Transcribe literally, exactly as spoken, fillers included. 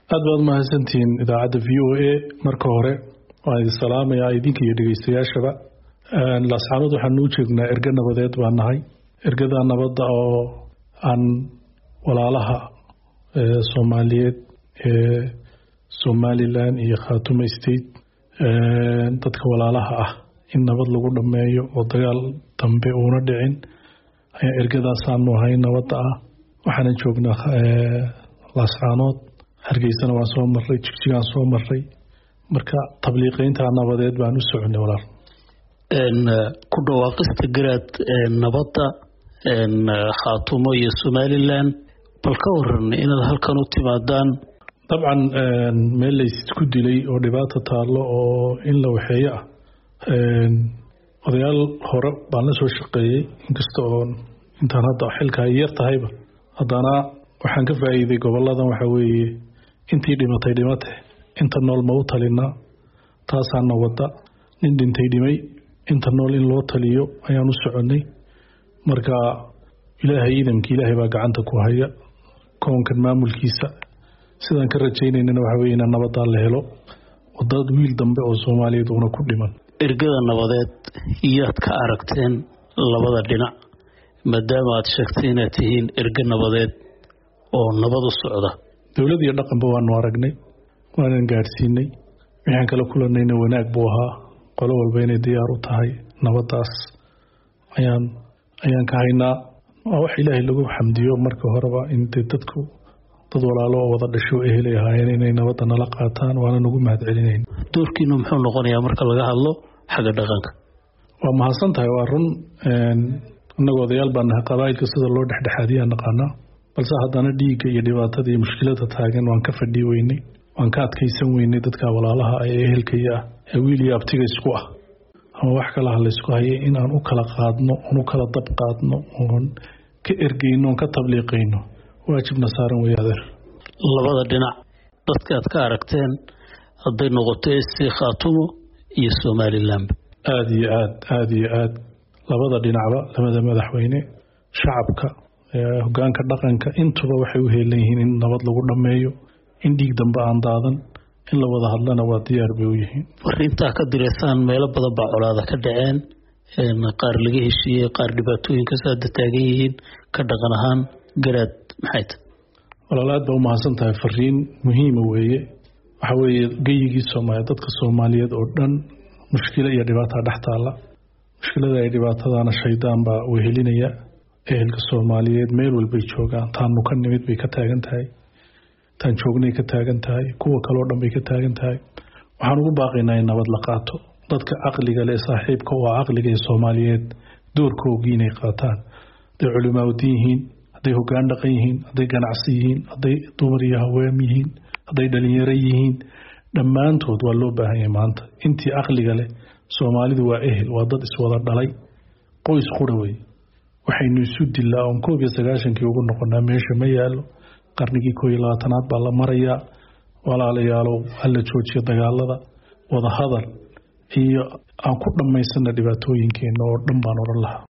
aad baad mahadsantihiin idaacadda V O A marka hore waan idin salaamayaa idinka iyo dhegeystayaashaba laascaanood waxaan u joognaa erga nabadeed baan nahay ergada nabadda oo aan walaalaha Soomaaliyeed ee Somaliland iyo Khartoum State dadka walaalaha ah in nabad lagu dhameeyo oo dagaal dambe uuna dhicin ayaa ergadaas aanu ahay nabadda ah waxaan joognaa laascaanood hargeysana waan soo marray jigjigaan soo marray marka tabliiqeynta nabadeed baan u soconay walaal een ku dhawaaqista garaad nabadda een Khartoum iyo Somaliland bal ka waran inaad halkan u timaadaan dabcan meel la isku dilay oo dhibaato taalo oo in la waxeeyo ah een odayaal hore baan la soo shaqeeyay inkastoo intaan hadda xilka yar tahayba haddana waxaan ka faa'iiday goboladan waxa weeye intii dhimatay dhimatay inta nool ma u talinaa taasaan wada nin dhintay dhimay inta nool in loo taliyo ayaan u soconay marka ilaahay iidanka ilaahay baa gacanta ku haya koonkan maamulkiisa sidaan ka rajaynayna waxa weeye in nabadda la helo wadad wiil dambe oo Soomaaliyeed una ku dhiman ergada nabadeed iyaad ka aragteen labada dhinac maadaama aad sheegtay inaad tihiin erga nabadeed oo nabad u socda dawladda iyo dhaqanba waanu aragnay waan gaarsiinay waxaan kala kulanayna wanaag buu ahaa qolo walba inay diyaar u tahay nabadaas ayaan ayaan ka haynaa wax ilaahay lagu xamdiyo marka horeba in dadku dad walaalo oo wada dhasho ehel ay ahaayeen inay nabadda nala qaataan waana nagu mahadcelinayn doorkiina muxuu noqonayaa marka laga hadlo xagga dhaqanka waa mahadsan tahay waa run annagoo odayaal baan nahay qabaa'ilka sida loo dhexdhexaadiyaa naqaanaa balse haddana dhiigga iyo dhibaatada iyo mushkilada taagan waan ka fadhi weynay waan ka adkaysan weynay dadka walaalaha ee ehelkaya ah ee wiil iyo abtiga isku ah ama wax kala la isku hayay in aan u kala qaadno oo u kala dab qaadno oo ka ergeyno ka tabliiqeyno waajibna saaran weeyaadeer labada dhinac dadka aad ka aragteen haday noqoto si Khartoum iyo Somaliland aad iyo aad aad iyo aad labada dhinacba labada madaxweyne shacabka hoggaanka dhaqanka intuba waxay u heelan yihiin in nabad lagu dhameeyo in dhiig dambe aan daadan in la wada hadlana waa diyaar bay u yihiin fariinta ka direysaan meelo badan baa colaada ka dhaceen een qaar laga heshiiyay qaar dhibaatooyin ka soo taagan yihiin ka dhaqan ahaan garaad maxay tahay walaalaad baa u mahadsan tahay fariin muhiim weeye waxa weeye geyigii Soomaaliyeed dadka Soomaaliyeed oo dhan mushkilad iyo dhibaato dhex taala mushkilada ay dhibaatadana shaydaan baa u helinaya ehelka Soomaaliyeed meel walba joogaan taanu ka nimid bay ka taagan tahay tan joognay ka taagan tahay kuwa kale oo dhan bay ka taagan tahay waxaan ugu baaqaynaa in nabad la qaato dadka aqliga leh saaxiibka oo aqliga ee Soomaaliyeed doorkooda inay qaataan day culimada diin haday hoggaan dhaqan yihiin haday ganacsi yihiin haday dumar iyo haween yihiin haday dhalinyaro yihiin dhammaantood waa loo baahan yahay maanta intii aqliga leh Soomaalidu waa ehel waa dad iswada dhalay qoys quraway waxaynu isu dilaa on koob iyo sagaashan kii ugu noqonaa meesha ma yaalo qarnigii koob iyo labaatanaad baa la marayaa walaalayaal hal joojiyo dagaalada wada hadal iyo aan ku dhameysana dhibaatooyinkeena oo dhan baan oran lahaa